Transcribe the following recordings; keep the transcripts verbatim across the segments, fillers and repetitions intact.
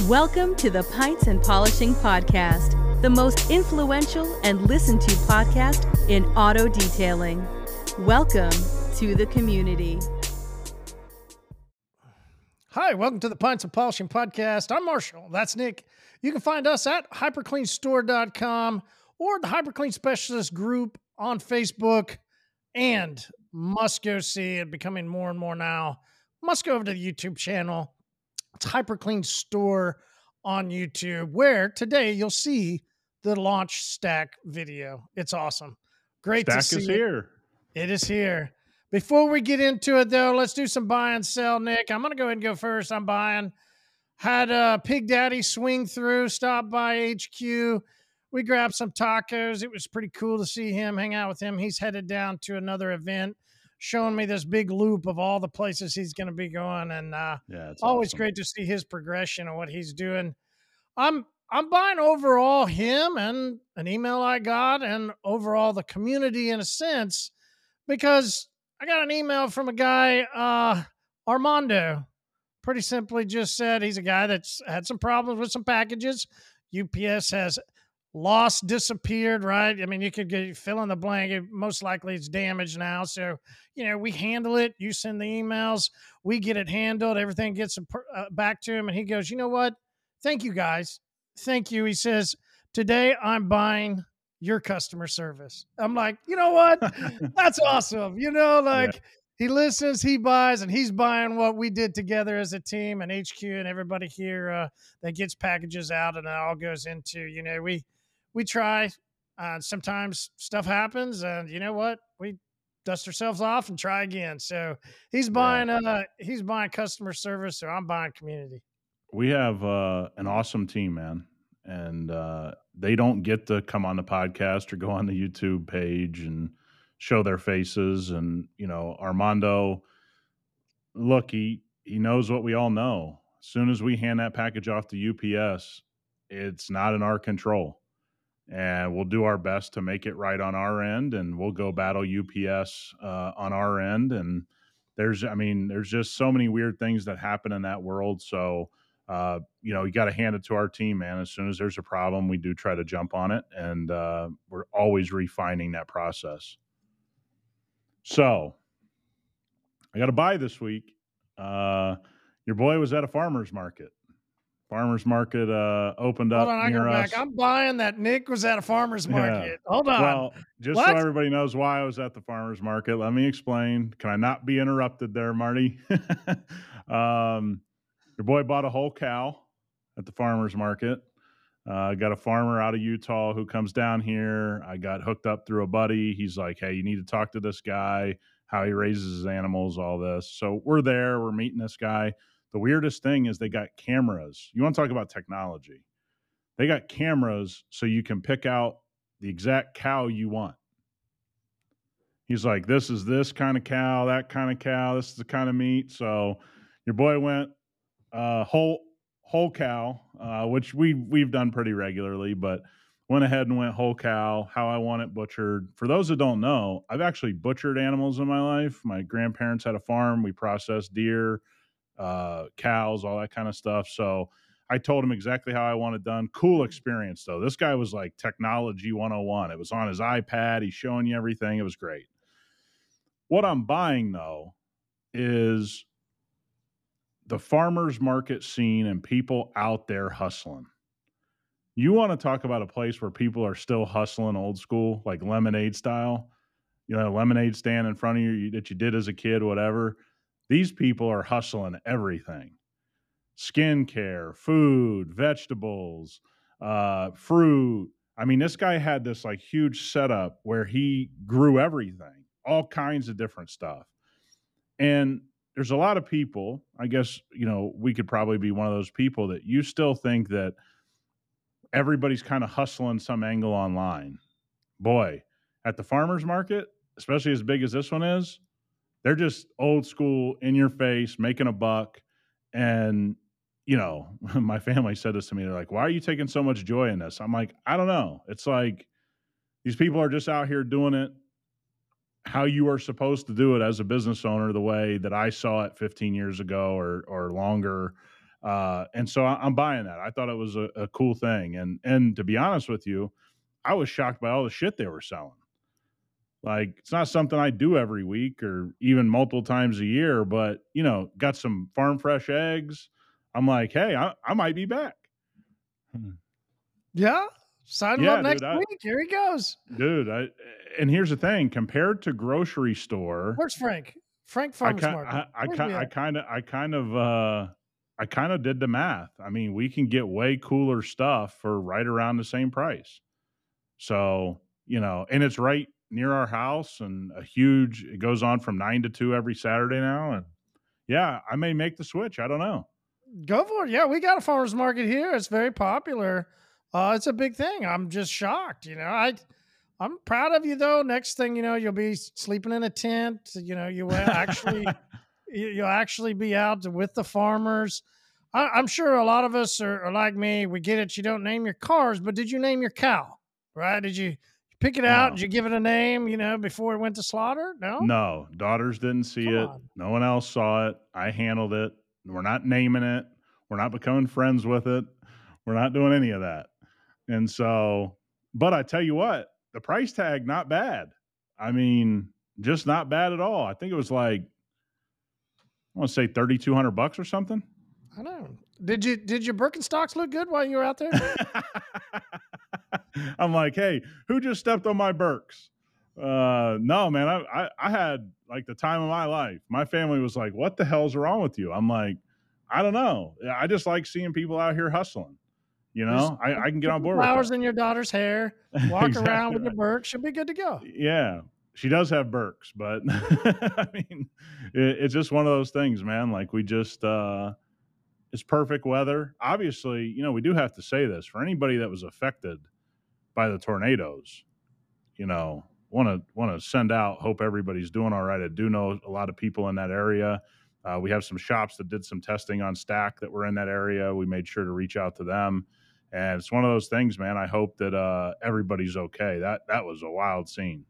Welcome to the Pints and Polishing Podcast, the most influential and listened to podcast in auto detailing. Welcome to the community. Hi, welcome to the Pints and Polishing Podcast. I'm Marshall. That's Nick. You can find us at hyper clean store dot com or the HyperClean Specialist group on Facebook, and must go see it, becoming more and more now. Must go over to the YouTube channel. It's HyperClean Store on YouTube, where today you'll see the launch stack video. It's awesome. Great Stack to see is it. here. It is here. Before we get into it, though, let's do some buy and sell, Nick. I'm going to go ahead and go first. I'm buying. Had uh, Pig Daddy swing through, stop by H Q. We grabbed some tacos. It was pretty cool to see him, hang out with him. He's headed down to another event, showing me this big loop of all the places he's going to be going. And uh, Yeah, it's always awesome. great to see his progression and what he's doing. I'm I'm buying overall him and an email I got and overall the community in a sense, because I got an email from a guy, uh, Armando, pretty simply just said he's a guy that's had some problems with some packages. U P S has lost, disappeared, right? I mean, you could get fill in the blank. It, most likely it's damaged now. So, you know, we handle it. You send the emails, we get it handled. Everything gets uh, back to him. And he goes, you know what? Thank you guys. Thank you. He says, today I'm buying your customer service. I'm like, you know what? That's awesome. You know, like, yeah. He listens, he buys, and he's buying what we did together as a team, and H Q and everybody here uh, that gets packages out, and it all goes into, you know, we we try. Uh, sometimes stuff happens, and you know what? We dust ourselves off and try again. So he's buying, yeah. uh, he's buying customer service, so I'm buying community. We have uh, an awesome team, man, and uh, they don't get to come on the podcast or go on the YouTube page and show their faces. And, you know, Armando, look, he, he knows what we all know. As soon as we hand that package off to U P S, it's not in our control. And we'll do our best to make it right on our end, and we'll go battle U P S uh, on our end. And there's, I mean, there's just so many weird things that happen in that world. So, uh, you know, you got to hand it to our team, man. As soon as there's a problem, we do try to jump on it, and uh, we're always refining that process. So I got to buy this week. Uh, your boy was at a farmer's market. Farmer's market uh, opened up Hold on, near I go us. back. I'm buying that Nick was at a farmer's market. Yeah. Hold on. Well, just what? so everybody knows why I was at the farmer's market, let me explain. Can I not be interrupted there, Marty? um, your boy bought a whole cow at the farmer's market. I uh, got a farmer out of Utah who comes down here. I got hooked up through a buddy. He's like, hey, you need to talk to this guy, how he raises his animals, all this. So we're there. We're meeting this guy. The weirdest thing is they got cameras. You want to talk about technology? They got cameras so you can pick out the exact cow you want. He's like, this is this kind of cow, that kind of cow. This is the kind of meat. So your boy went uh, whole whole cow, uh, which we we've done pretty regularly, but went ahead and went whole cow, how I want it butchered. For those that don't know, I've actually butchered animals in my life. My grandparents had a farm. We processed deer, uh, cows, all that kind of stuff. So I told him exactly how I want it done. Cool experience, though. This guy was like technology one oh one. It was on his iPad. He's showing you everything. It was great. What I'm buying, though, is the farmer's market scene and people out there hustling. You want to talk about a place where people are still hustling old school, like lemonade style, you know, lemonade stand in front of you that you did as a kid, whatever. These people are hustling everything. Skincare, food, vegetables, uh, fruit. I mean, this guy had this like huge setup where he grew everything, all kinds of different stuff. And there's a lot of people, I guess, you know, we could probably be one of those people that you still think that everybody's kind of hustling some angle online. Boy, at the farmer's market, especially as big as this one is, they're just old school, in your face, making a buck. And, you know, my family said this to me. They're like, why are you taking so much joy in this? I'm like, I don't know. It's like these people are just out here doing it how you are supposed to do it as a business owner, the way that I saw it fifteen years ago or or longer. Uh, and so I, I'm buying that. I thought it was a, a cool thing. And, and to be honest with you, I was shocked by all the shit they were selling. Like, it's not something I do every week or even multiple times a year, but, you know, got some farm fresh eggs. I'm like, hey, I, I might be back. Yeah. Sign him Yeah, up next dude, I- week. Here he goes. Dude, I, and here's the thing, compared to grocery store, Where's Frank? Frank I Farmers ki- Market. I, I, Where's ki- we I at? kind of, I kind of, uh, I kind of did the math. I mean, we can get way cooler stuff for right around the same price. So, you know, and it's right near our house and a huge, it goes on from nine to two every Saturday now. And yeah, I may make the switch. I don't know. Go for it. Yeah, we got a farmers market here. It's very popular. Uh, it's a big thing. I'm just shocked. You know, I, I'm proud of you though. Next thing you know, you'll be sleeping in a tent. You know, you will actually, you- you'll actually be out with the farmers. I, I'm sure a lot of us are, are like me. We get it. You don't name your cars, but did you name your cow? Right? Did you pick it out? No. Did you give it a name? You know, before it went to slaughter? No. No, daughters didn't see Come it. on. No one else saw it. I handled it. We're not naming it. We're not becoming friends with it. We're not doing any of that. And so, but I tell you what, the price tag, not bad. I mean, just not bad at all. I think it was like, I want to say thirty-two hundred bucks or something. I know. Did you did your Birkenstocks look good while you were out there? I'm like, hey, who just stepped on my Birks? Uh, no, man, I, I, I had like the time of my life. My family was like, what the hell's wrong with you? I'm like, I don't know. I just like seeing people out here hustling. You know, I, I can get on board with flowers that. in your daughter's hair. Walk Exactly around with your right. Birks. She'll be good to go. Yeah, she does have Birks, but I mean, it, it's just one of those things, man. Like we just, uh, it's perfect weather. Obviously, you know, we do have to say this for anybody that was affected by the tornadoes. You know, want to want to send out. Hope everybody's doing all right. I do know a lot of people in that area. Uh, we have some shops that did some testing on Stack that were in that area. We made sure to reach out to them. And it's one of those things, man. I hope that uh, everybody's okay. That that was a wild scene.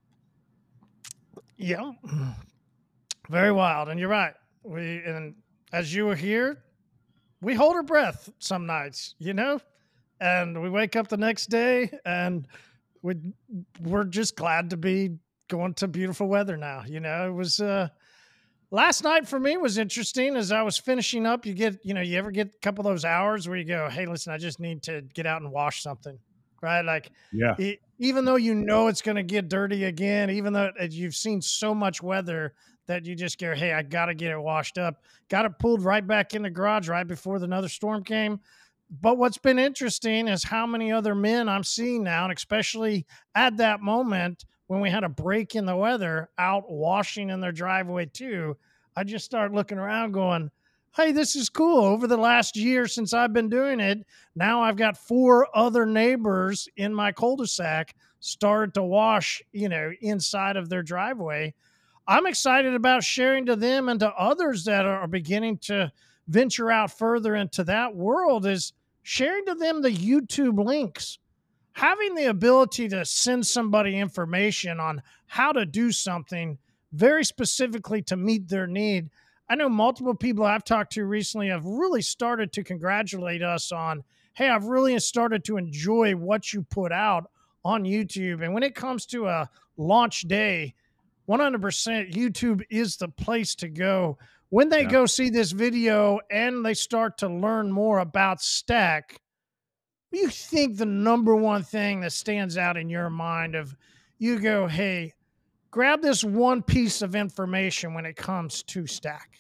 Yeah. Very wild. And you're right. We and as you were here, we hold our breath some nights, you know? And we wake up the next day and we we're just glad to be going to beautiful weather now. You know, it was uh last night for me was interesting as I was finishing up. You get, you know, you ever get a couple of those hours where you go, hey, listen, I just need to get out and wash something, right? Like, Yeah. e- even though you know it's going to get dirty again, even though uh, you've seen so much weather that you just go, hey, I got to get it washed up. Got it pulled right back in the garage right before another storm came. But what's been interesting is how many other men I'm seeing now, and especially at that moment when we had a break in the weather, out washing in their driveway too. I just started looking around going, hey, this is cool. Over the last year since I've been doing it, now I've got four other neighbors in my cul-de-sac started to wash, you know, inside of their driveway. I'm excited about sharing to them and to others that are beginning to venture out further into that world is sharing to them the YouTube links. Having the ability to send somebody information on how to do something very specifically to meet their need. I know multiple people I've talked to recently have really started to congratulate us on, hey, I've really started to enjoy what you put out on YouTube. And when it comes to a launch day, one hundred percent YouTube is the place to go. When they Yeah. go see this video and they start to learn more about Stack, what do you think the number one thing that stands out in your mind of you go, hey, grab this one piece of information when it comes to Stack?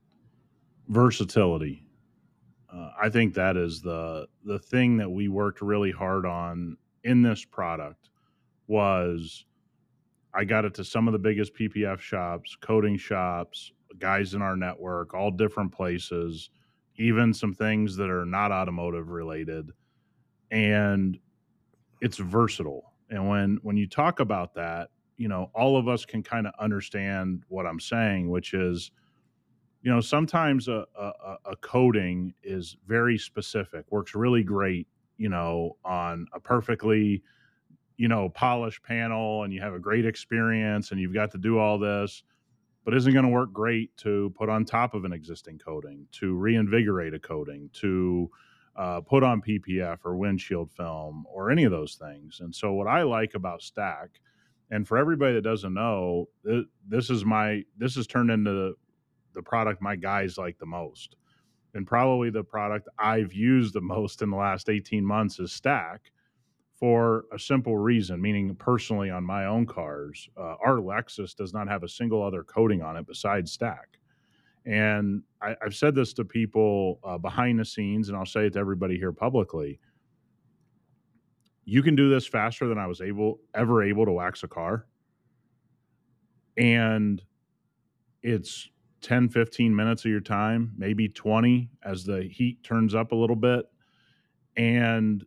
Versatility. Uh, I think that is the the thing that we worked really hard on in this product was I got it to some of the biggest P P F shops, coating shops, guys in our network, all different places, even some things that are not automotive related. And it's versatile. And when when you talk about that, you know, all of us can kind of understand what I'm saying, which is, you know, sometimes a, a, a coating is very specific, works really great, you know, on a perfectly, you know, polished panel and you have a great experience and you've got to do all this. but isn't going to work great to put on top of an existing coating, to reinvigorate a coating, to uh, put on P P F or windshield film or any of those things. And so what I like about Stack, and for everybody that doesn't know, this is my, this has turned into the product my guys like the most. And probably the product I've used the most in the last eighteen months is Stack, for a simple reason, meaning personally on my own cars, uh, our Lexus does not have a single other coating on it besides Stack. And I, I've said this to people uh, behind the scenes, and I'll say it to everybody here publicly. You can do this faster than I was able ever able to wax a car. And it's ten, fifteen minutes of your time, maybe twenty as the heat turns up a little bit. And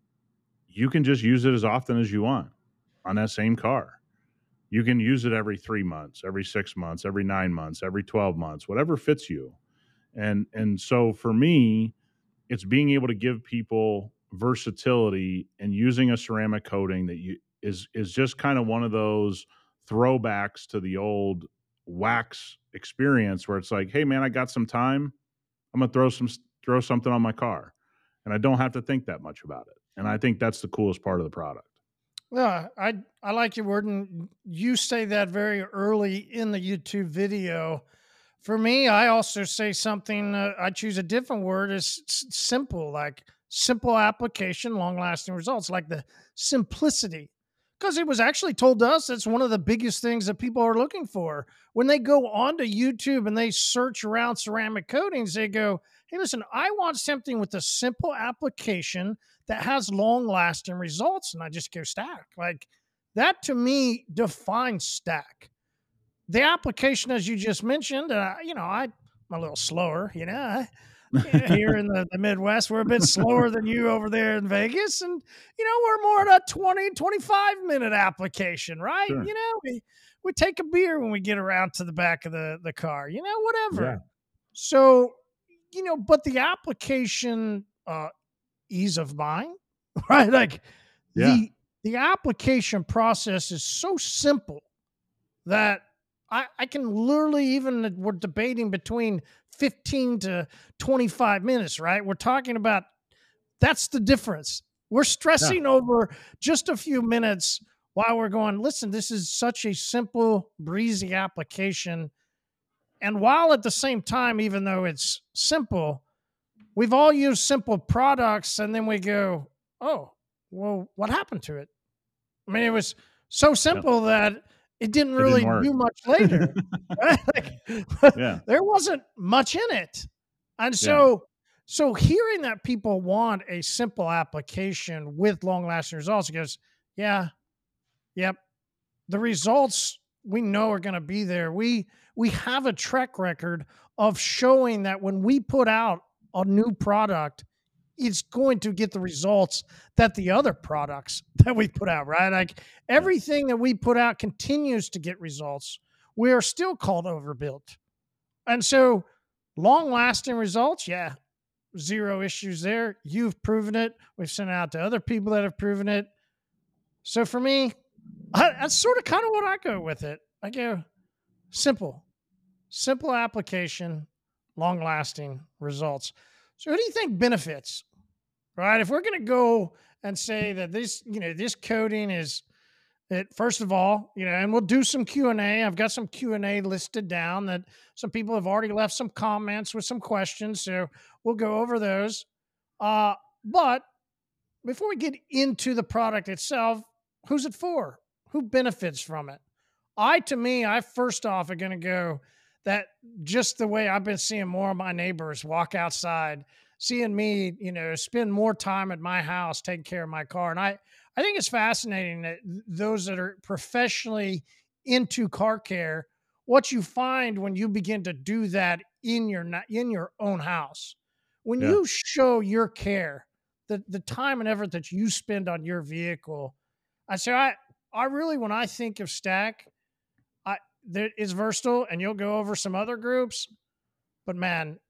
you can just use it as often as you want on that same car. You can use it every three months, every six months, every nine months, every twelve months, whatever fits you. And, and so for me, it's being able to give people versatility and using a ceramic coating that you is, is just kind of one of those throwbacks to the old wax experience where it's like, hey man, I got some time. I'm going to throw some, throw something on my car and I don't have to think that much about it. And I think that's the coolest part of the product. Yeah, I I like your word, and you say that very early in the YouTube video. For me, I also say something. Uh, I choose a different word. Is simple, like simple application, long-lasting results, like the simplicity. Because it was actually told to us that's one of the biggest things that people are looking for when they go onto YouTube and they search around ceramic coatings. They go, hey, listen, I want something with a simple application that has long-lasting results, and I just go Stack. Like, that to me defines Stack. The application, as you just mentioned, uh, you know, I, I'm a little slower, you know. Here in the, the Midwest, we're a bit slower than you over there in Vegas, and, you know, we're more at a twenty, twenty-five minute application, right? Sure. You know, we, we take a beer when we get around to the back of the, the car, you know, whatever. Yeah. So, you know, but the application, uh, ease of mind, right? Like Yeah. the the application process is so simple that I, I can literally, even we're debating between fifteen to twenty-five minutes, right? We're talking about, that's the difference. We're stressing yeah. over just a few minutes while we're going, listen, this is such a simple, breezy application. And while at the same time, even though it's simple, we've all used simple products, and then we go, oh, well, what happened to it? I mean, it was so simple yeah. that it didn't really it didn't do much later. Right? Like, yeah. There wasn't much in it. And so, yeah. so hearing that people want a simple application with long-lasting results, it goes, yeah, yep. The results we know are going to be there. We, we have a track record of showing that when we put out a new product, it's going to get the results that the other products that we put out, right? Like everything that we put out continues to get results. We are still called overbuilt. And so long-lasting results, yeah, zero issues there. You've proven it. We've sent it out to other people that have proven it. So for me, I, that's sort of kind of what I go with it. I go simple, simple application, long-lasting results. So who do you think benefits, right? If we're going to go and say that this, you know, this coating is that, first of all, you know, and we'll do some Q and A. I've got some Q and A listed down that some people have already left some comments with some questions. So we'll go over those. Uh, but before we get into the product itself, who's it for? Who benefits from it? I, to me, I first off are going to go that just the way I've been seeing more of my neighbors walk outside, seeing me, you know, spend more time at my house taking care of my car. And I, I think it's fascinating that those that are professionally into car care, what you find when you begin to do that in your, in your own house, when yeah. you show your care, the, the time and effort that you spend on your vehicle. I say, I, I really, when I think of Stack, I, that is versatile, and you'll go over some other groups, but man,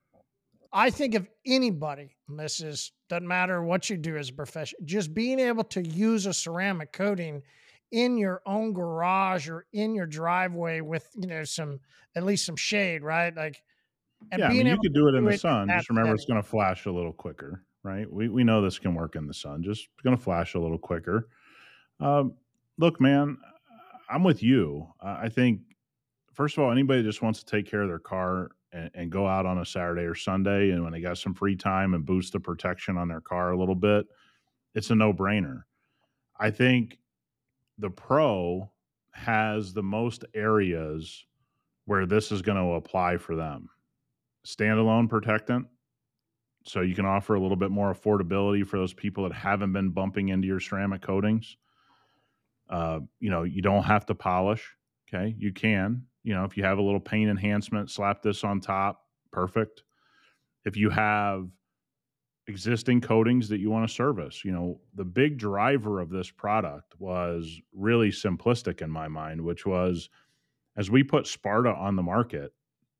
I think of anybody, this is, doesn't matter what you do as a profession, just being able to use a ceramic coating in your own garage or in your driveway with, you know, some, at least some shade, right? Like, and Yeah, I being mean, you able could to do it in do the it in sun. that Just remember, it's setting. going to flash a little quicker, right? We we know this can work in the sun. Just going to flash a little quicker. Um, look, man, I'm with you. Uh, I think, first of all, anybody that just wants to take care of their car and, and go out on a Saturday or Sunday, and when they got some free time and boost the protection on their car a little bit, it's a no-brainer. I think the Pro has the most areas where this is going to apply for them. Standalone protectant, so you can offer a little bit more affordability for those people that haven't been bumping into your ceramic coatings. Uh, you know, you don't have to polish. Okay, you can. You know, if you have a little paint enhancement, slap this on top. Perfect. If you have existing coatings that you want to service, you know, the big driver of this product was really simplistic in my mind, which was, as we put Sparta on the market,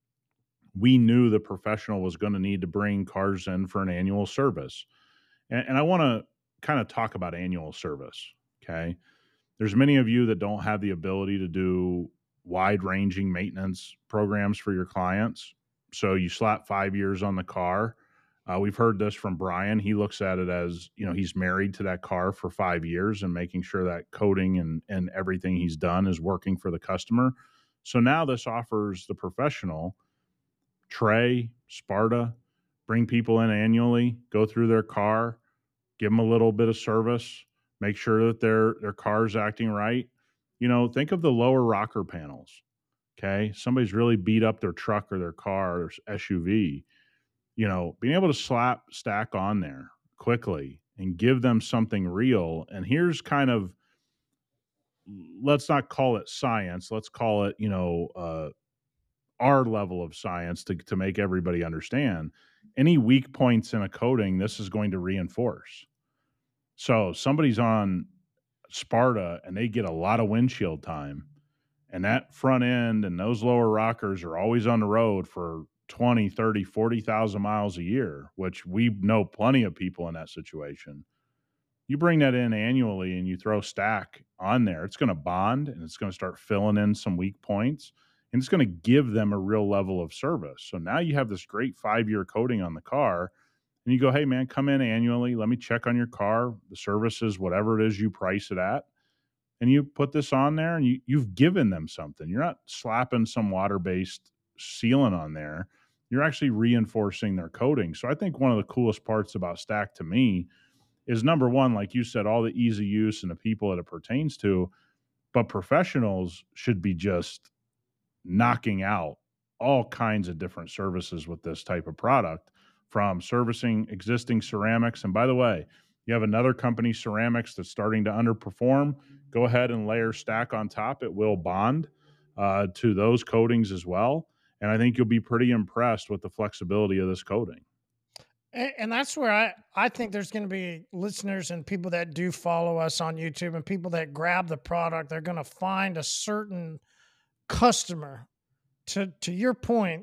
we knew the professional was going to need to bring cars in for an annual service. And, and I want to kind of talk about annual service. Okay. There's many of you that don't have the ability to do wide ranging maintenance programs for your clients. So you slap five years on the car. Uh, we've heard this from Brian. He looks at it as, you know, he's married to that car for five years and making sure that coating and, and everything he's done is working for the customer. So now this offers the professional Trey, Sparta, bring people in annually, go through their car, give them a little bit of service, make sure that their their car's acting right. You know, think of the lower rocker panels. Okay, somebody's really beat up their truck or their car or S U V. You know, being able to slap stack on there quickly and give them something real. And here's kind of, let's not call it science. Let's call it, you know, uh, our level of science to, to make everybody understand. Any weak points in a coating, this is going to reinforce. So somebody's on Sparta and they get a lot of windshield time, and that front end and those lower rockers are always on the road for twenty, thirty, forty thousand miles a year, which we know plenty of people in that situation. You bring that in annually and you throw stack on there, it's going to bond and it's going to start filling in some weak points, and it's going to give them a real level of service. So now you have this great five-year coating on the car, and you go, hey, man, come in annually. Let me check on your car, the services, whatever it is you price it at. And you put this on there and you, you've given them something. You're not slapping some water-based sealant on there. You're actually reinforcing their coating. So I think one of the coolest parts about Stack to me is, number one, like you said, all the easy use and the people that it pertains to, but professionals should be just knocking out all kinds of different services with this type of product, from servicing existing ceramics. And by the way, you have another company, ceramics, that's starting to underperform, go ahead and layer Stack on top. It will bond uh, to those coatings as well. And I think you'll be pretty impressed with the flexibility of this coating. And, and that's where I, I think there's going to be listeners and people that do follow us on YouTube and people that grab the product. They're going to find a certain customer. To, to your point,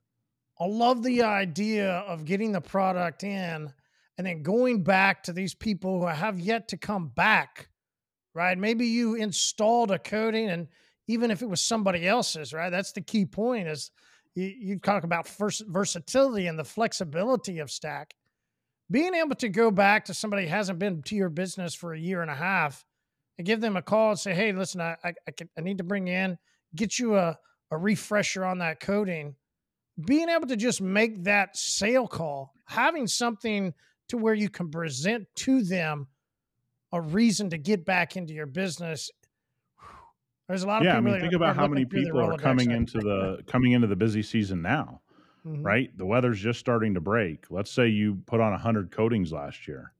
I love the idea of getting the product in and then going back to these people who have yet to come back, right? Maybe you installed a coating, and even if it was somebody else's, right? That's the key point, is you, you talk about vers- versatility and the flexibility of Stack. Being able to go back to somebody who hasn't been to your business for a year and a half and give them a call and say, hey, listen, I, I, I, can, I need to bring you in, get you a, a refresher on that coating. Being able to just make that sale call, having something to where you can present to them a reason to get back into your business. There's a lot of yeah, people. I mean, think about how many people are coming into the coming into the busy season now, mm-hmm. right? The weather's just starting to break. Let's say you put on one hundred coatings last year.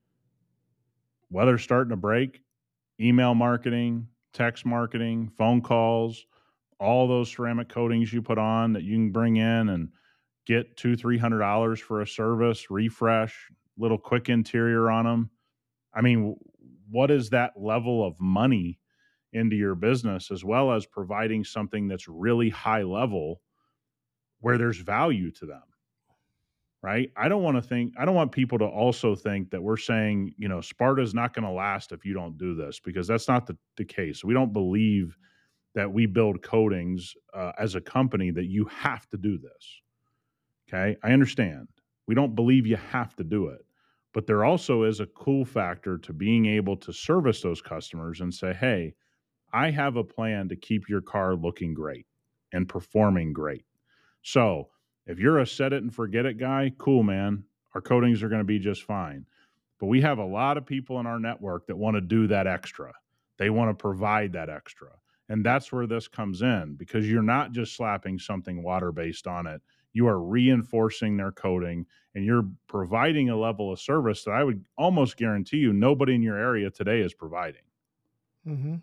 Weather's starting to break. Email marketing, text marketing, phone calls, all those ceramic coatings you put on that you can bring in and get two, three hundred dollars for a service, refresh, little quick interior on them. I mean, what is that level of money into your business, as well as providing something that's really high level where there's value to them? right? I don't want to think, I don't want people to also think that we're saying, you know, Sparta's not going to last if you don't do this, because that's not the, the case. We don't believe that we build coatings uh, as a company that you have to do this. Okay. I understand. We don't believe you have to do it, but there also is a cool factor to being able to service those customers and say, hey, I have a plan to keep your car looking great and performing great. So if you're a set it and forget it guy, cool, man. Our coatings are going to be just fine. But we have a lot of people in our network that want to do that extra. They want to provide that extra. And that's where this comes in, because you're not just slapping something water-based on it. You are reinforcing their coating, and you're providing a level of service that I would almost guarantee you nobody in your area today is providing. Mm-hmm.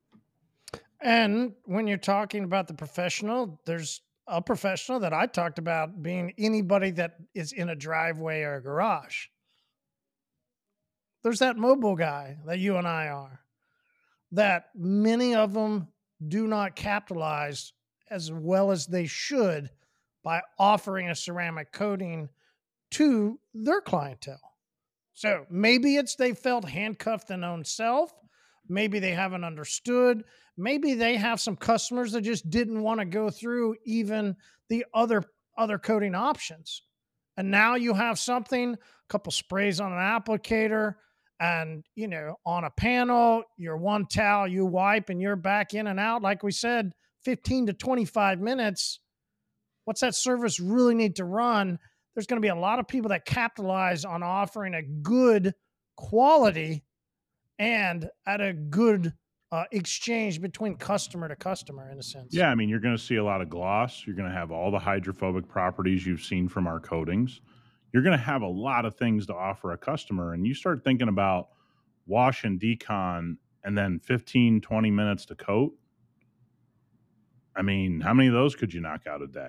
And when you're talking about the professional, there's a professional that I talked about being anybody that is in a driveway or a garage. There's that mobile guy that you and I are, that many of them do not capitalize as well as they should by offering a ceramic coating to their clientele. So maybe it's they felt handcuffed in their own self. Maybe they haven't understood. Maybe they have some customers that just didn't want to go through even the other other coating options. And now you have something, a couple sprays on an applicator, and, you know, on a panel, your one towel, you wipe and you're back in and out. Like we said, fifteen to twenty-five minutes. What's that service really need to run? There's going to be a lot of people that capitalize on offering a good quality and at a good uh, exchange between customer to customer, in a sense. Yeah, I mean, you're going to see a lot of gloss. You're going to have all the hydrophobic properties you've seen from our coatings. You're going to have a lot of things to offer a customer. And you start thinking about wash and decon and then fifteen, twenty minutes to coat. I mean, how many of those could you knock out a day?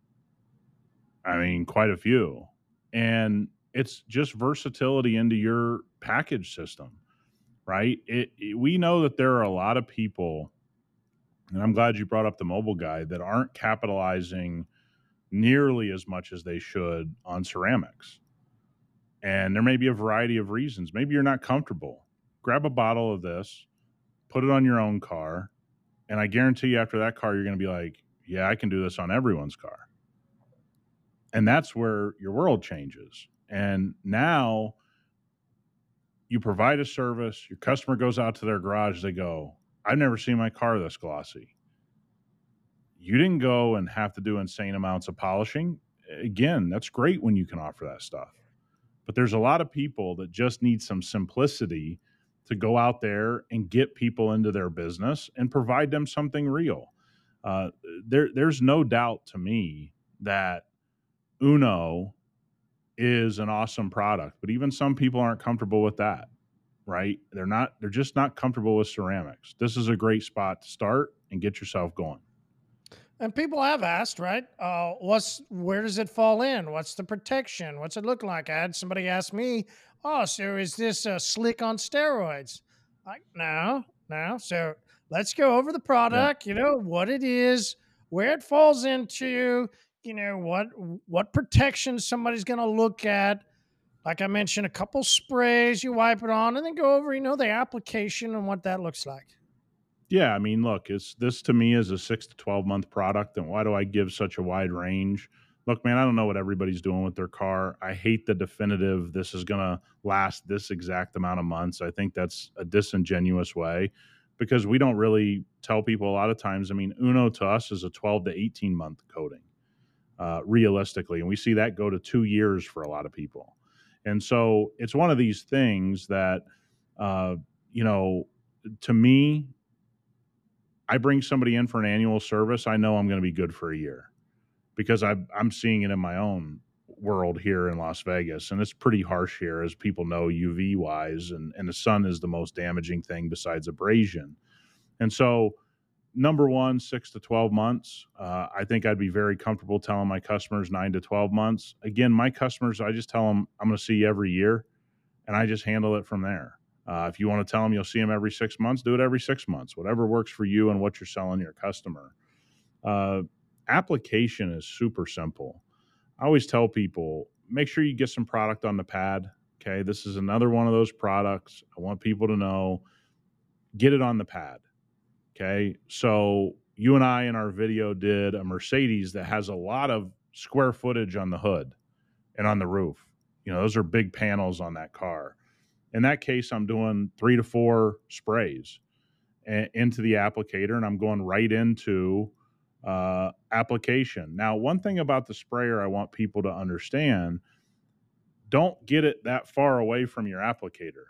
I mean, quite a few. And it's just versatility into your package system, right? It, it, we know that there are a lot of people, and I'm glad you brought up the mobile guy, that aren't capitalizing nearly as much as they should on ceramics. And there may be a variety of reasons. Maybe you're not comfortable. Grab a bottle of this, put it on your own car, and I guarantee you after that car, you're going to be like, yeah, I can do this on everyone's car. And that's where your world changes. And now you provide a service, your customer goes out to their garage, they go, I've never seen my car this glossy. You didn't go and have to do insane amounts of polishing. Again, that's great when you can offer that stuff. But there's a lot of people that just need some simplicity to go out there and get people into their business and provide them something real. Uh, there, there's no doubt to me that Uno is an awesome product, but even some people aren't comfortable with that, right? They're not, they're just not comfortable with ceramics. This is a great spot to start and get yourself going. And people have asked, right? Uh, what's, where does it fall in? What's the protection? What's it look like? I had somebody ask me, oh, so is this uh, slick on steroids? Like, no, no. So let's go over the product, yeah. You know, what it is, where it falls into, you know, what, what protection somebody's going to look at. Like I mentioned, a couple sprays, you wipe it on, and then go over, you know, the application and what that looks like. Yeah, I mean, look, it's this to me is a six to twelve month product, and why do I give such a wide range? Look, man, I don't know what everybody's doing with their car. I hate the definitive, this is going to last this exact amount of months. I think that's a disingenuous way, because we don't really tell people a lot of times. I mean, Uno to us is a twelve to eighteen month coating, uh, realistically, and we see that go to two years for a lot of people. And so it's one of these things that, uh, you know, to me, I bring somebody in for an annual service, I know I'm going to be good for a year, because I, I'm seeing it in my own world here in Las Vegas. And it's pretty harsh here, as people know, U V wise, and, and the sun is the most damaging thing besides abrasion. And so number one, six to twelve months, uh, I think I'd be very comfortable telling my customers nine to twelve months. Again, my customers, I just tell them I'm going to see you every year, and I just handle it from there. Uh, if you want to tell them you'll see them every six months, do it every six months, whatever works for you and what you're selling your customer. Uh, application is super simple. I always tell people, make sure you get some product on the pad. Okay. This is another one of those products. I want people to know, get it on the pad. Okay. So you and I in our video did a Mercedes that has a lot of square footage on the hood and on the roof. You know, those are big panels on that car. In that case, I'm doing three to four sprays a- into the applicator, and I'm going right into uh, application. Now, one thing about the sprayer I want people to understand, don't get it that far away from your applicator.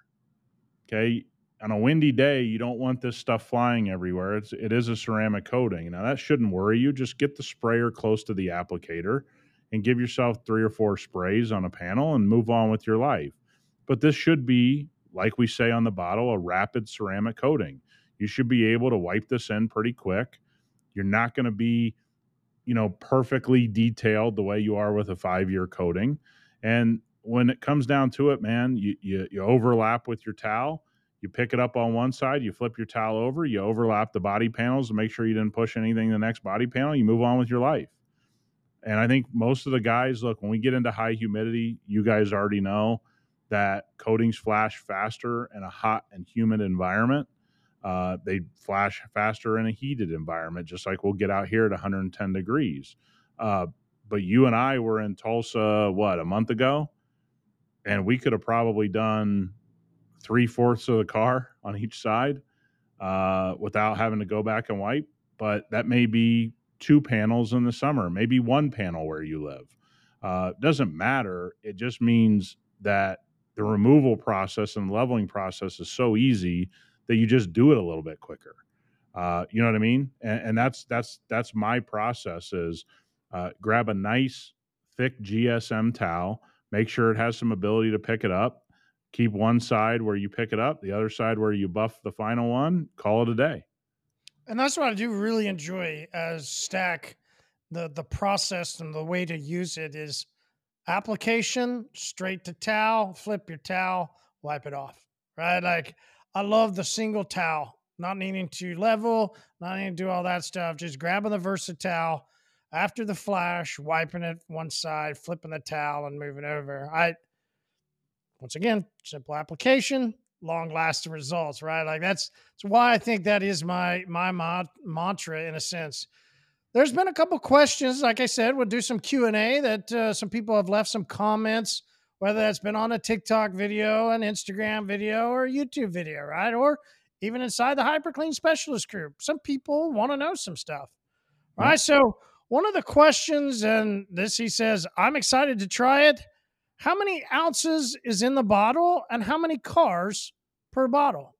Okay. On a windy day, you don't want this stuff flying everywhere. It's, it is a ceramic coating. Now, that shouldn't worry you. Just get the sprayer close to the applicator and give yourself three or four sprays on a panel and move on with your life. But this should be, like we say on the bottle, a rapid ceramic coating. You should be able to wipe this in pretty quick. You're not going to be, you know, perfectly detailed the way you are with a five-year coating. And when it comes down to it, man, you, you, you overlap with your towel. You pick it up on one side, you flip your towel over, you overlap the body panels to make sure you didn't push anything to the next body panel, you move on with your life. And I think most of the guys, look, when we get into high humidity, you guys already know that coatings flash faster in a hot and humid environment. Uh, they flash faster in a heated environment, just like we'll get out here at one hundred ten degrees. Uh, but you and I were in Tulsa, what, a month ago? And we could have probably done three-fourths of the car on each side uh, without having to go back and wipe. But that may be two panels in the summer, maybe one panel where you live. Uh, doesn't matter. It just means that the removal process and leveling process is so easy that you just do it a little bit quicker. Uh, you know what I mean? And, and that's that's that's my process is uh, grab a nice, thick G S M towel, make sure it has some ability to pick it up. Keep one side where you pick it up, the other side where you buff the final one, call it a day. And that's what I do really enjoy as Stack. The, the process and the way to use it is application, straight to towel, flip your towel, wipe it off, right? Like I love the single towel, not needing to level, not needing to do all that stuff, just grabbing the Versatowel after the flash, wiping it one side, flipping the towel and moving over. I, Once again, simple application, long-lasting results, right? Like that's, that's why I think that is my my mod, mantra in a sense. There's been a couple questions, like I said, we'll do some Q and A that uh, some people have left some comments, whether that's been on a TikTok video, an Instagram video, or a YouTube video, right? Or even inside the HyperClean Specialist group. Some people want to know some stuff, right? Yeah. So one of the questions, and this he says, I'm excited to try it. How many ounces is in the bottle and how many cars per bottle?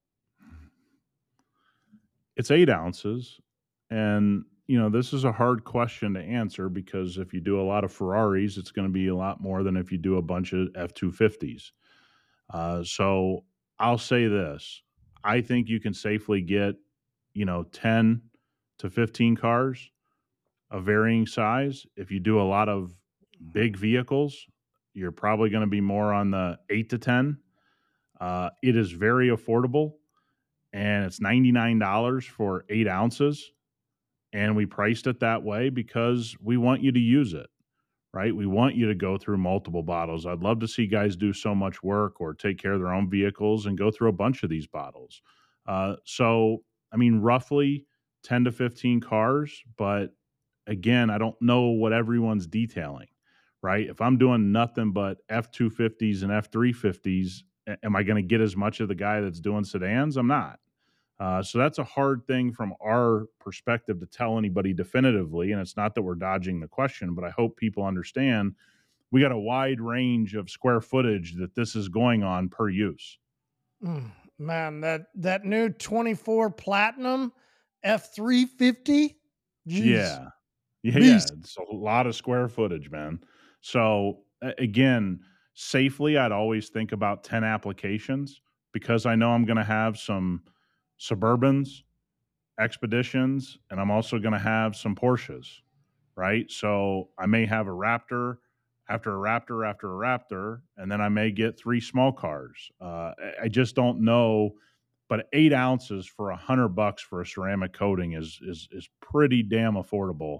It's eight ounces. And, you know, this is a hard question to answer because if you do a lot of Ferraris, it's going to be a lot more than if you do a bunch of F two fifties. Uh, so I'll say this. I think you can safely get, you know, ten to fifteen cars of varying size. If you do a lot of big vehicles, you're probably going to be more on the eight to ten. Uh, it is very affordable, and it's ninety-nine dollars for eight ounces. And we priced it that way because we want you to use it, right? We want you to go through multiple bottles. I'd love to see guys do so much work or take care of their own vehicles and go through a bunch of these bottles. Uh, so, I mean, roughly ten to fifteen cars, but again, I don't know what everyone's detailing. Right? If I'm doing nothing but F two fifties and F three fifties, am I going to get as much of the guy that's doing sedans? I'm not. Uh, so that's a hard thing from our perspective to tell anybody definitively. And it's not that we're dodging the question, but I hope people understand we got a wide range of square footage that this is going on per use. Mm, man, that, that new twenty-four Platinum F three fifty. Jeez. Yeah. Yeah, yeah. It's a lot of square footage, man. So again, safely, I'd always think about ten applications because I know I'm going to have some Suburbans, Expeditions, and I'm also going to have some Porsches, right? So I may have a Raptor after a Raptor after a Raptor, and then I may get three small cars. Uh, I just don't know, but eight ounces for a hundred bucks for a ceramic coating is is is pretty damn affordable.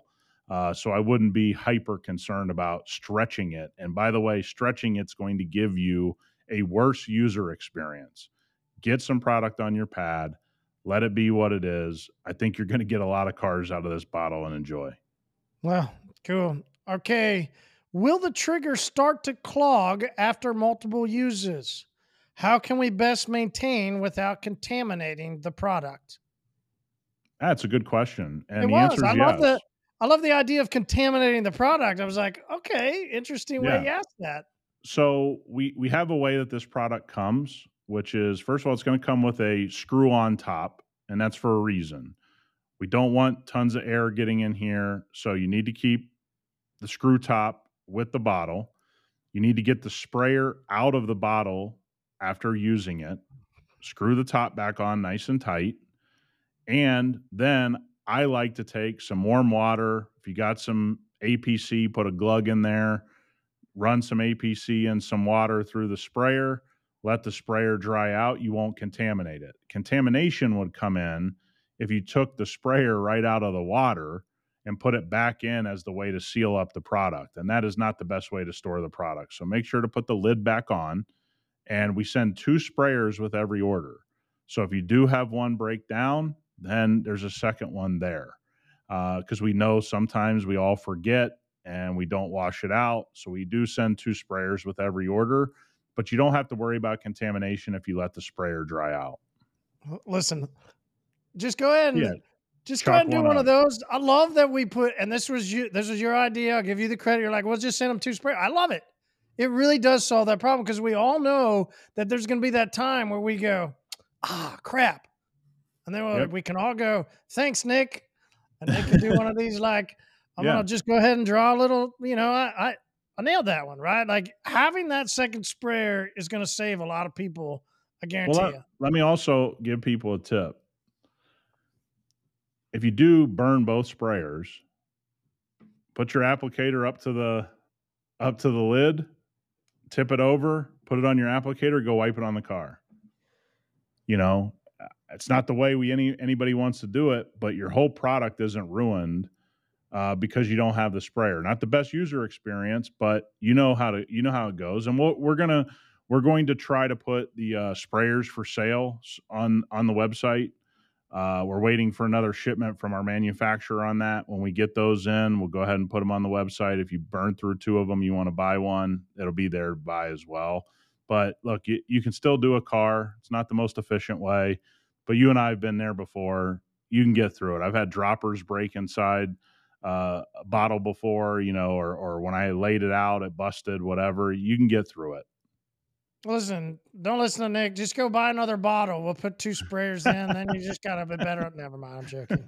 Uh, so I wouldn't be hyper concerned about stretching it. And by the way, stretching it's going to give you a worse user experience. Get some product on your pad. Let it be what it is. I think you're going to get a lot of cars out of this bottle and enjoy. Well, cool. Okay. Will the trigger start to clog after multiple uses? How can we best maintain without contaminating the product? That's a good question. And It the was. answer I is love the yes. I love the idea of contaminating the product. I was like, okay, interesting way Yeah. you asked that. So we we have a way that this product comes, which is, first of all, it's going to come with a screw on top, and that's for a reason. We don't want tons of air getting in here, so you need to keep the screw top with the bottle. You need to get the sprayer out of the bottle after using it. Screw the top back on nice and tight. And then I like to take some warm water. If you got some A P C, put a glug in there, run some A P C and some water through the sprayer, let the sprayer dry out. You won't contaminate it. Contamination would come in if you took the sprayer right out of the water and put it back in as the way to seal up the product. And that is not the best way to store the product. So make sure to put the lid back on. And we send two sprayers with every order. So if you do have one break down, then there's a second one there. Because uh, we know sometimes we all forget and we don't wash it out. So we do send two sprayers with every order, but you don't have to worry about contamination if you let the sprayer dry out. Listen, just go ahead and Yeah, just go ahead and do one one up. of those. I love that we put, and this was you, this was your idea. I'll give you the credit. You're like, well, just send them two sprayers. I love it. It really does solve that problem because we all know that there's going to be that time where we go, ah, crap. And then Yep. we can all go, thanks, Nick. And Nick can do one of these, like, I'm Yeah. going to just go ahead and draw a little, you know, I, I, I nailed that one, right? Like having that second sprayer is going to save a lot of people. I guarantee Well, you. let, let me also give people a tip. If you do burn both sprayers, put your applicator up to the up to the lid, tip it over, put it on your applicator, go wipe it on the car. You know, it's not the way we any anybody wants to do it, but your whole product isn't ruined uh, because you don't have the sprayer. Not the best user experience, but you know how to you know how it goes. And we'll, we're gonna we're going to try to put the uh, sprayers for sale on on the website. Uh, we're waiting for another shipment from our manufacturer on that. When we get those in, we'll go ahead and put them on the website. If you burn through two of them, you want to buy one, it'll be there to buy as well. But look, you, you can still do a car. It's not the most efficient way, but you and I have been there before. You can get through it. I've had droppers break inside uh, a bottle before, you know, or or when I laid it out, it busted, whatever. You can get through it. Listen, don't listen to Nick. Just go buy another bottle. We'll put two sprayers in. Then you just got to be better. Never mind. I'm joking.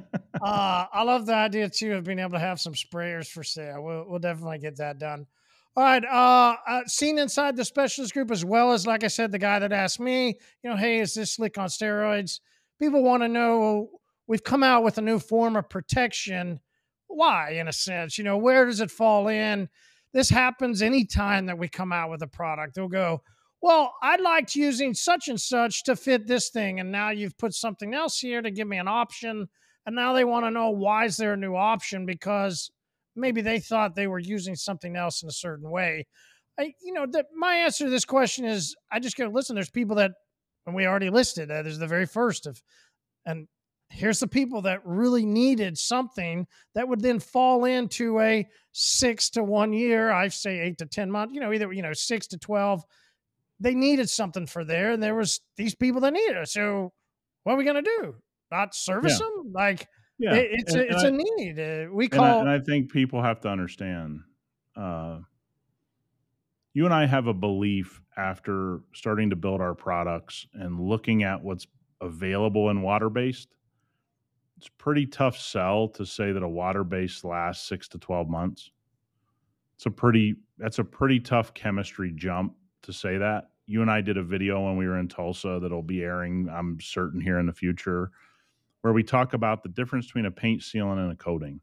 Uh, I love the idea too of being able to have some sprayers for sale. We'll, we'll definitely get that done. All right. Uh, uh, seen inside the specialist group as well as, like I said, the guy that asked me, you know, hey, is this slick on steroids? People want to know, we've come out with a new form of protection. Why, in a sense? You know, where does it fall in? This happens anytime that we come out with a product. They'll go, well, I liked using such and such to fit this thing, and now you've put something else here to give me an option, and now they want to know why is there a new option because maybe they thought they were using something else in a certain way. I, you know, that my answer to this question is I just go, listen, there's people that, and we already listed, uh, there's the very first of, and here's the people that really needed something that would then fall into a six to one year. I say eight to ten months, you know, either, you know, six to twelve. They needed something for there. And there was these people that needed it. So what are we going to do? Not service Yeah. them? Like Yeah. it, it's and, a, it's and a I, need. Uh, we and I, call, and I think people have to understand, uh, you and I have a belief after starting to build our products and looking at what's available in water-based. It's a pretty tough sell to say that a water-based lasts six to twelve months. It's a pretty, that's a pretty tough chemistry jump to say that. You and I did a video when we were in Tulsa that'll be airing, I'm certain, here in the future, where we talk about the difference between a paint sealant and a coating.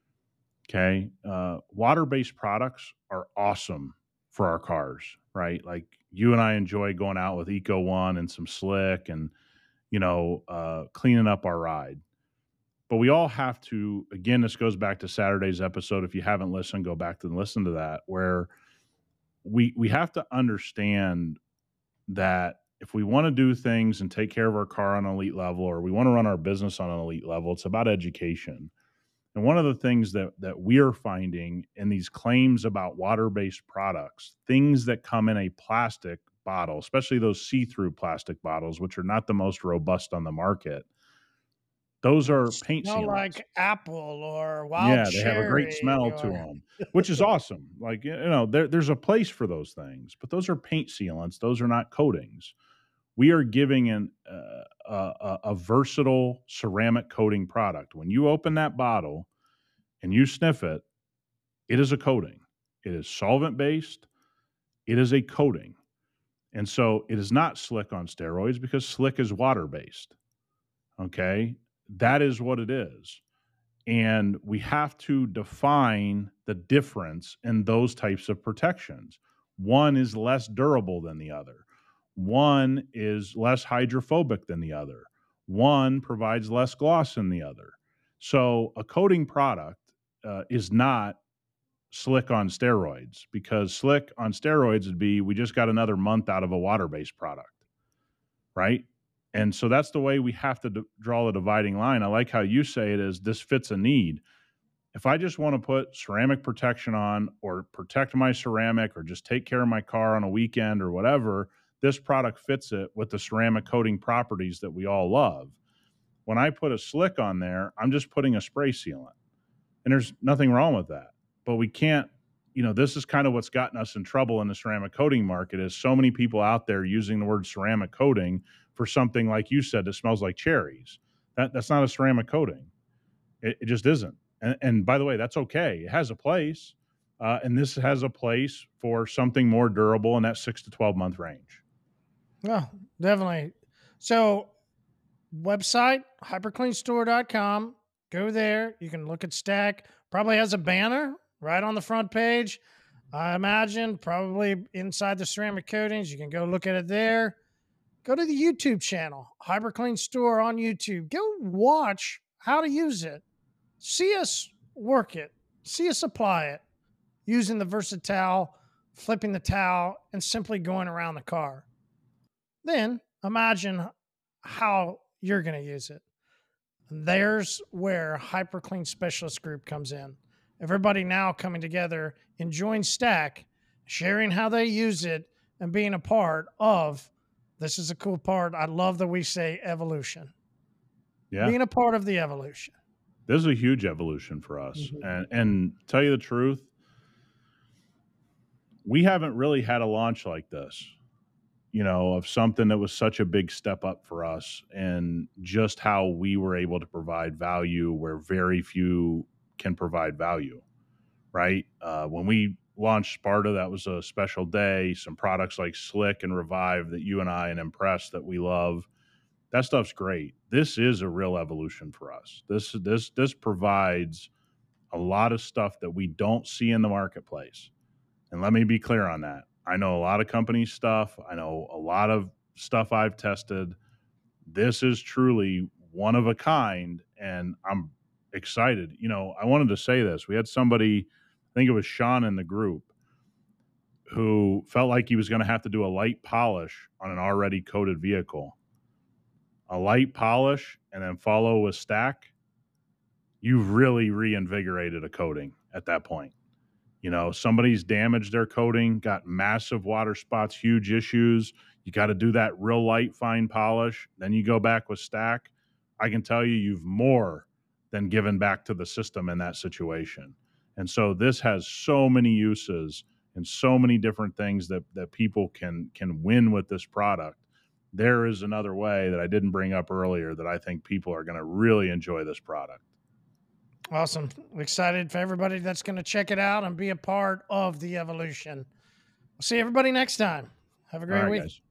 Okay. Uh, water-based products are awesome for our cars, right? Like you and I enjoy going out with Eco One and some Slick and, you know, uh, cleaning up our ride. But we all have to, again, this goes back to Saturday's episode. If you haven't listened, go back and listen to that, where we we have to understand that if we want to do things and take care of our car on an elite level, or we want to run our business on an elite level, it's about education. And one of the things that that we are finding in these claims about water-based products, things that come in a plastic bottle, especially those see-through plastic bottles, which are not the most robust on the market, those are paint Smell sealants. like apple or wild Yeah, they cherry. have a great smell to or- them, which is awesome. Like, you know, there, there's a place for those things, but those are paint sealants. Those are not coatings. We are giving an, uh, a, a versatile ceramic coating product. When you open that bottle and you sniff it, it is a coating. It is solvent-based. It is a coating. And so it is not Slick on steroids, because Slick is water-based. Okay? That is what it is. And we have to define the difference in those types of protections. One is less durable than the other. One is less hydrophobic than the other. One provides less gloss than the other. So a coating product uh, is not Slick on steroids, because Slick on steroids would be, we just got another month out of a water-based product, right? And so that's the way we have to d- draw the dividing line. I like how you say it is, this fits a need. If I just want to put ceramic protection on, or protect my ceramic, or just take care of my car on a weekend or whatever, this product fits it with the ceramic coating properties that we all love. When I put a Slick on there, I'm just putting a spray sealant. And there's nothing wrong with that. But we can't, you know, this is kind of what's gotten us in trouble in the ceramic coating market, is so many people out there using the word ceramic coating for something, like you said, that smells like cherries. That that's not a ceramic coating. It, it just isn't. And, and by the way, that's okay. It has a place. Uh, and this has a place for something more durable in that six to twelve month range. Oh, definitely. So website, hyper clean store dot com. Go there. You can look at Stack. Probably has a banner right on the front page. I imagine probably inside the ceramic coatings. You can go look at it there. Go to the YouTube channel, HyperClean Store on YouTube. Go watch how to use it. See us work it. See us apply it using the Versatile, flipping the towel, and simply going around the car. Then imagine how you're going to use it. There's where HyperClean Specialist Group comes in. Everybody now coming together, enjoying Stack, sharing how they use it, and being a part of, this is a cool part. I love that we say evolution. Yeah. Being a part of the evolution. This is a huge evolution for us. Mm-hmm. And and tell you the truth, we haven't really had a launch like this, you know, of something that was such a big step up for us, and just how we were able to provide value where very few can provide value, right? Uh, when we launched Sparta, that was a special day. Some products like Slick and Revive that you and I and Impress that we love, that stuff's great. This is a real evolution for us. This this this provides a lot of stuff that we don't see in the marketplace. And let me be clear on that. I know a lot of company stuff. I know a lot of stuff I've tested. This is truly one of a kind, and I'm excited. You know, I wanted to say this. We had somebody, I think it was Sean in the group, who felt like he was going to have to do a light polish on an already coated vehicle. A light polish and then follow with Stack, you've really reinvigorated a coating at that point. You know, somebody's damaged their coating, got massive water spots, huge issues. You got to do that real light, fine polish. Then you go back with Stack. I can tell you, you've more than given back to the system in that situation. And so this has so many uses and so many different things that, that people can, can win with this product. There is another way that I didn't bring up earlier that I think people are going to really enjoy this product. Awesome. Excited for everybody that's going to check it out and be a part of the evolution. We'll see everybody next time. Have a great All right, week. guys.